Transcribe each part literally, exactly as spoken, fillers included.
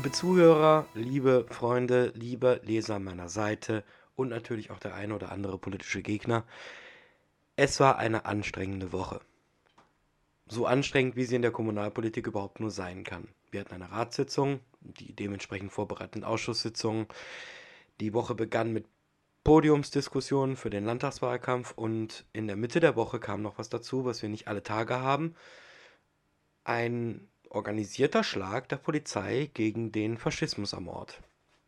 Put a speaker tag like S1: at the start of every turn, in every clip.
S1: Liebe Zuhörer, liebe Freunde, liebe Leser meiner Seite und natürlich auch der eine oder andere politische Gegner, es war eine anstrengende Woche. So anstrengend, wie sie in der Kommunalpolitik überhaupt nur sein kann. Wir hatten eine Ratssitzung, die dementsprechend vorbereitenden Ausschusssitzungen. Die Woche begann mit Podiumsdiskussionen für den Landtagswahlkampf und in der Mitte der Woche kam noch was dazu, was wir nicht alle Tage haben. Ein organisierter Schlag der Polizei gegen den Faschismus am Ort.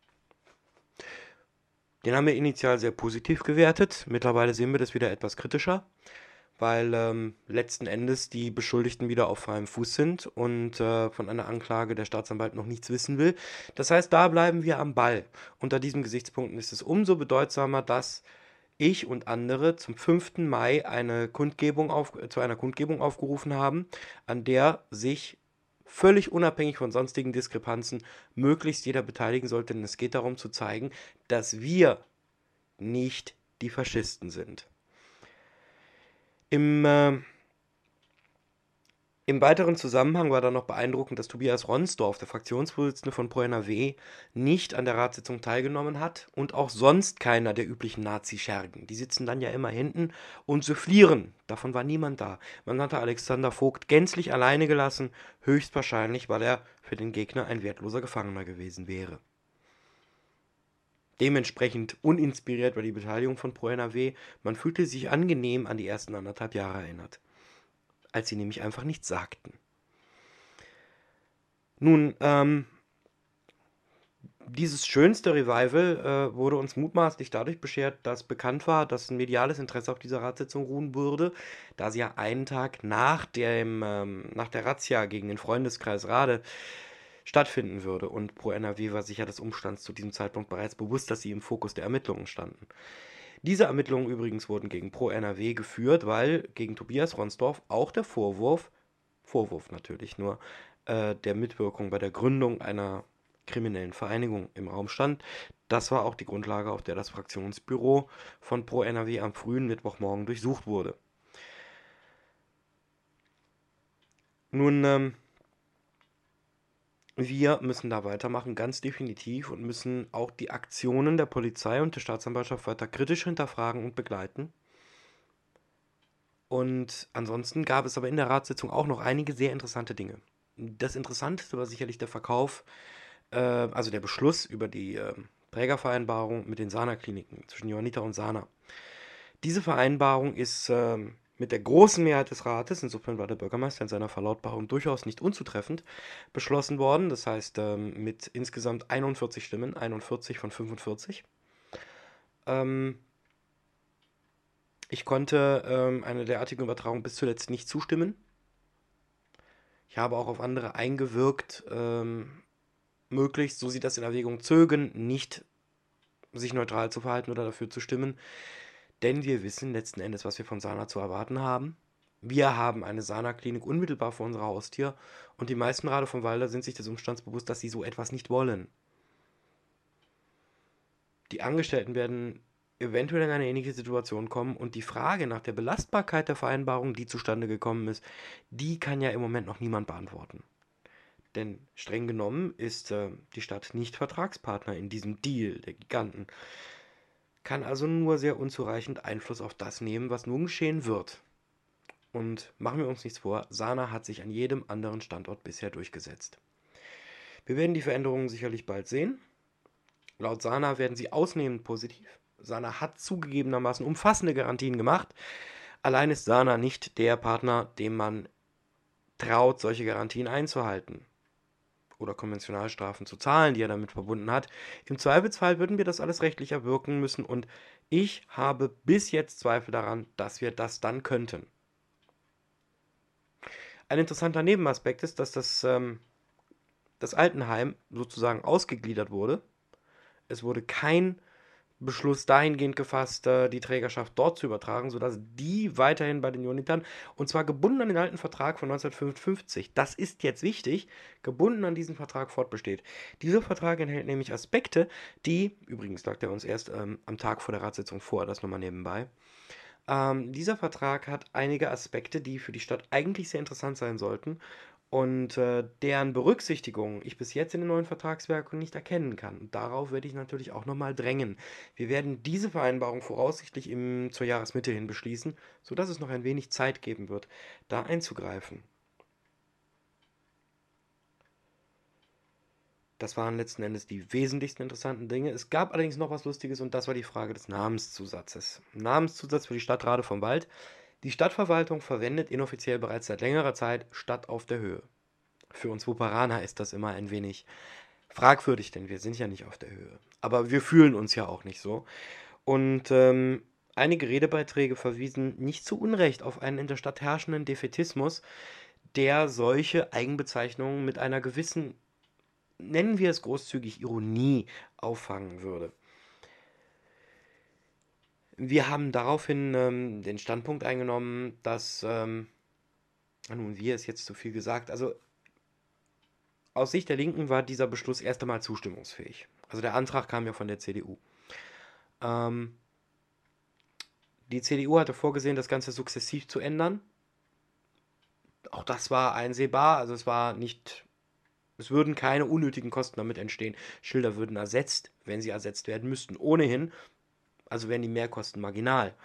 S1: Den haben wir initial sehr positiv gewertet. Mittlerweile sehen wir das wieder etwas kritischer, weil ähm, letzten Endes die Beschuldigten wieder auf freiem Fuß sind und äh, von einer Anklage der Staatsanwalt noch nichts wissen will. Das heißt, da bleiben wir am Ball. Unter diesen Gesichtspunkten ist es umso bedeutsamer, dass ich und andere zum fünften Mai eine Kundgebung auf, zu einer Kundgebung aufgerufen haben, an der sich völlig unabhängig von sonstigen Diskrepanzen möglichst jeder beteiligen sollte, denn es geht darum zu zeigen, dass wir nicht die Faschisten sind. Im, äh, Im weiteren Zusammenhang war dann noch beeindruckend, dass Tobias Ronsdorf, der Fraktionsvorsitzende von Pro N R W, nicht an der Ratssitzung teilgenommen hat und auch sonst keiner der üblichen Nazi-Schergen. Die sitzen dann ja immer hinten und soufflieren. Davon war niemand da. Man hatte Alexander Vogt gänzlich alleine gelassen, höchstwahrscheinlich, weil er für den Gegner ein wertloser Gefangener gewesen wäre. Dementsprechend uninspiriert war die Beteiligung von Pro N R W. Man fühlte sich angenehm an die ersten anderthalb Jahre erinnert, als sie nämlich einfach nichts sagten. Nun, ähm, dieses schönste Revival äh, wurde uns mutmaßlich dadurch beschert, dass bekannt war, dass ein mediales Interesse auf dieser Ratssitzung ruhen würde, da sie ja einen Tag nach, dem, ähm, nach der Razzia gegen den Freundeskreis Rade stattfinden würde. Und Pro N R W war sicher des Umstands zu diesem Zeitpunkt bereits bewusst, dass sie im Fokus der Ermittlungen standen. Diese Ermittlungen übrigens wurden gegen Pro N R W geführt, weil gegen Tobias Ronsdorf auch der Vorwurf, Vorwurf natürlich nur, äh, der Mitwirkung bei der Gründung einer kriminellen Vereinigung im Raum stand. Das war auch die Grundlage, auf der das Fraktionsbüro von Pro N R W am frühen Mittwochmorgen durchsucht wurde. Nun, ähm, wir müssen da weitermachen, ganz definitiv, und müssen auch die Aktionen der Polizei und der Staatsanwaltschaft weiter kritisch hinterfragen und begleiten. Und ansonsten gab es aber in der Ratssitzung auch noch einige sehr interessante Dinge. Das Interessanteste war sicherlich der Verkauf, äh, also der Beschluss über die äh, Trägervereinbarung mit den Sana-Kliniken zwischen Johanniter und Sana. Diese Vereinbarung ist äh, mit der großen Mehrheit des Rates, insofern war der Bürgermeister in seiner Verlautbarung durchaus nicht unzutreffend, beschlossen worden. Das heißt, ähm, mit insgesamt einundvierzig Stimmen, einundvierzig von fünfundvierzig. Ähm, ich konnte ähm, einer derartigen Übertragung bis zuletzt nicht zustimmen. Ich habe auch auf andere eingewirkt, ähm, möglichst, so sie das in Erwägung zögen, nicht sich neutral zu verhalten oder dafür zu stimmen. Denn wir wissen letzten Endes, was wir von Sana zu erwarten haben. Wir haben eine Sana-Klinik unmittelbar vor unserer Haustür und die meisten Rade von Walder sind sich des Umstands bewusst, dass sie so etwas nicht wollen. Die Angestellten werden eventuell in eine ähnliche Situation kommen und die Frage nach der Belastbarkeit der Vereinbarung, die zustande gekommen ist, die kann ja im Moment noch niemand beantworten. Denn streng genommen ist äh, die Stadt nicht Vertragspartner in diesem Deal der Giganten, kann also nur sehr unzureichend Einfluss auf das nehmen, was nun geschehen wird. Und machen wir uns nichts vor, Sana hat sich an jedem anderen Standort bisher durchgesetzt. Wir werden die Veränderungen sicherlich bald sehen. Laut Sana werden sie ausnehmend positiv. Sana hat zugegebenermaßen umfassende Garantien gemacht. Allein ist Sana nicht der Partner, dem man traut, solche Garantien einzuhalten oder Konventionalstrafen zu zahlen, die er damit verbunden hat. Im Zweifelsfall würden wir das alles rechtlich erwirken müssen und ich habe bis jetzt Zweifel daran, dass wir das dann könnten. Ein interessanter Nebenaspekt ist, dass das, ähm, das Altenheim sozusagen ausgegliedert wurde. Es wurde kein Beschluss dahingehend gefasst, äh, die Trägerschaft dort zu übertragen, sodass die weiterhin bei den Johannitern, und zwar gebunden an den alten Vertrag von neunzehnhundertfünfundfünfzig, das ist jetzt wichtig, gebunden an diesen Vertrag fortbesteht. Dieser Vertrag enthält nämlich Aspekte, die, übrigens lag der uns erst ähm, am Tag vor der Ratssitzung vor, das nochmal nebenbei, ähm, dieser Vertrag hat einige Aspekte, die für die Stadt eigentlich sehr interessant sein sollten und äh, deren Berücksichtigung ich bis jetzt in den neuen Vertragswerken nicht erkennen kann. Und darauf werde ich natürlich auch nochmal drängen. Wir werden diese Vereinbarung voraussichtlich im, zur Jahresmitte hin beschließen, sodass es noch ein wenig Zeit geben wird, da einzugreifen. Das waren letzten Endes die wesentlichsten interessanten Dinge. Es gab allerdings noch was Lustiges und das war die Frage des Namenszusatzes. Namenszusatz für die Stadtrade vom Wald. Die Stadtverwaltung verwendet inoffiziell bereits seit längerer Zeit Stadt auf der Höhe. Für uns Wuperaner ist das immer ein wenig fragwürdig, denn wir sind ja nicht auf der Höhe. Aber wir fühlen uns ja auch nicht so. Und ähm, einige Redebeiträge verwiesen nicht zu Unrecht auf einen in der Stadt herrschenden Defätismus, der solche Eigenbezeichnungen mit einer gewissen, nennen wir es großzügig, Ironie auffangen würde. Wir haben daraufhin ähm, den Standpunkt eingenommen, dass, ähm, nun, wir ist jetzt zu viel gesagt, also aus Sicht der Linken war dieser Beschluss erst einmal zustimmungsfähig. Also der Antrag kam ja von der C D U. Ähm, die C D U hatte vorgesehen, das Ganze sukzessiv zu ändern. Auch das war einsehbar, also es war nicht, es würden keine unnötigen Kosten damit entstehen. Schilder würden ersetzt, wenn sie ersetzt werden müssten, ohnehin. Also wären die Mehrkosten marginal.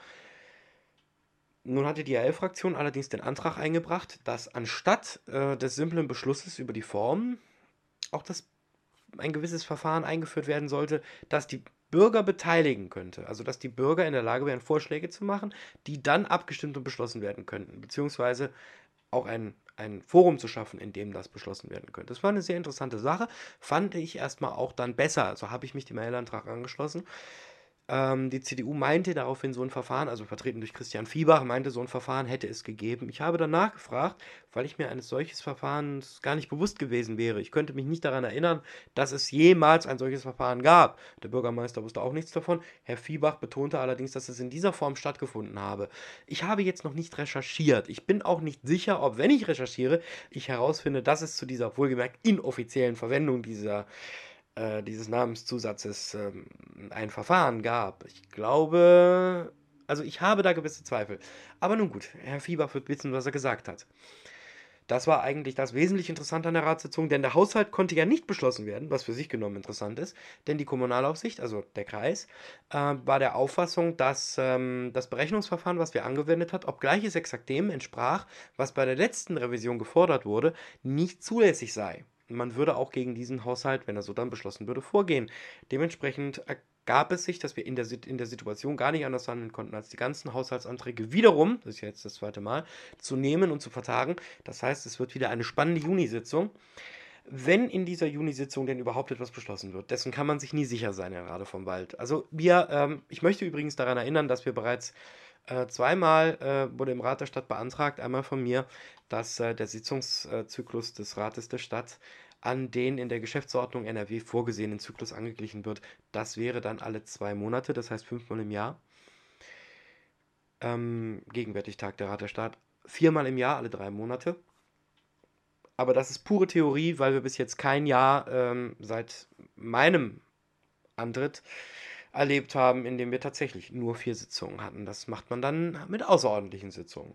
S1: Nun hatte die A L-Fraktion allerdings den Antrag eingebracht, dass anstatt äh, des simplen Beschlusses über die Form auch das, ein gewisses Verfahren eingeführt werden sollte, das die Bürger beteiligen könnte. Also dass die Bürger in der Lage wären, Vorschläge zu machen, die dann abgestimmt und beschlossen werden könnten. Beziehungsweise auch ein, ein Forum zu schaffen, in dem das beschlossen werden könnte. Das war eine sehr interessante Sache. Fand ich erstmal auch dann besser. Also habe ich mich dem Mailantrag angeschlossen. Ähm, die C D U meinte daraufhin, so ein Verfahren, also vertreten durch Christian Fiebach, meinte, so ein Verfahren hätte es gegeben. Ich habe danach gefragt, weil ich mir eines solches Verfahrens gar nicht bewusst gewesen wäre. Ich könnte mich nicht daran erinnern, dass es jemals ein solches Verfahren gab. Der Bürgermeister wusste auch nichts davon. Herr Fiebach betonte allerdings, dass es in dieser Form stattgefunden habe. Ich habe jetzt noch nicht recherchiert. Ich bin auch nicht sicher, ob, wenn ich recherchiere, ich herausfinde, dass es zu dieser wohlgemerkt inoffiziellen Verwendung dieser äh, dieses Namenszusatzes ähm, ein Verfahren gab. Ich glaube, also ich habe da gewisse Zweifel. Aber nun gut, Herr Fiebach wird wissen, was er gesagt hat. Das war eigentlich das wesentlich Interessante an der Ratssitzung, denn der Haushalt konnte ja nicht beschlossen werden, was für sich genommen interessant ist, denn die Kommunalaufsicht, also der Kreis, äh, war der Auffassung, dass ähm, das Berechnungsverfahren, was wir angewendet hat, obgleich es exakt dem entsprach, was bei der letzten Revision gefordert wurde, nicht zulässig sei. Man würde auch gegen diesen Haushalt, wenn er so dann beschlossen würde, vorgehen. Dementsprechend ergab es sich, dass wir in der, in der Situation gar nicht anders handeln konnten, als die ganzen Haushaltsanträge wiederum, das ist ja jetzt das zweite Mal, zu nehmen und zu vertagen. Das heißt, es wird wieder eine spannende Junisitzung. Wenn in dieser Junisitzung denn überhaupt etwas beschlossen wird, dessen kann man sich nie sicher sein, Herr Rade vom Wald. Also wir, ähm, ich möchte übrigens daran erinnern, dass wir bereits äh, zweimal äh, wurde im Rat der Stadt beantragt, einmal von mir, dass äh, der Sitzungszyklus des Rates der Stadt an den in der Geschäftsordnung N R W vorgesehenen Zyklus angeglichen wird. Das wäre dann alle zwei Monate, das heißt fünfmal im Jahr. Ähm, gegenwärtig tagt der Rat der Stadt viermal im Jahr, alle drei Monate. Aber das ist pure Theorie, weil wir bis jetzt kein Jahr ähm, seit meinem Antritt erlebt haben, in dem wir tatsächlich nur vier Sitzungen hatten. Das macht man dann mit außerordentlichen Sitzungen.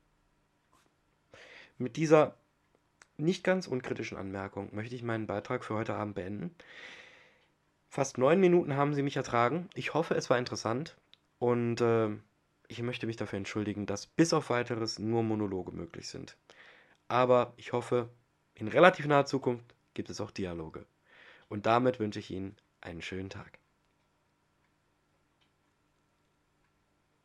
S1: Mit dieser nicht ganz unkritischen Anmerkung möchte ich meinen Beitrag für heute Abend beenden. Fast neun Minuten haben Sie mich ertragen. Ich hoffe, es war interessant und äh, ich möchte mich dafür entschuldigen, dass bis auf weiteres nur Monologe möglich sind. Aber ich hoffe, in relativ naher Zukunft gibt es auch Dialoge. Und damit wünsche ich Ihnen einen schönen Tag.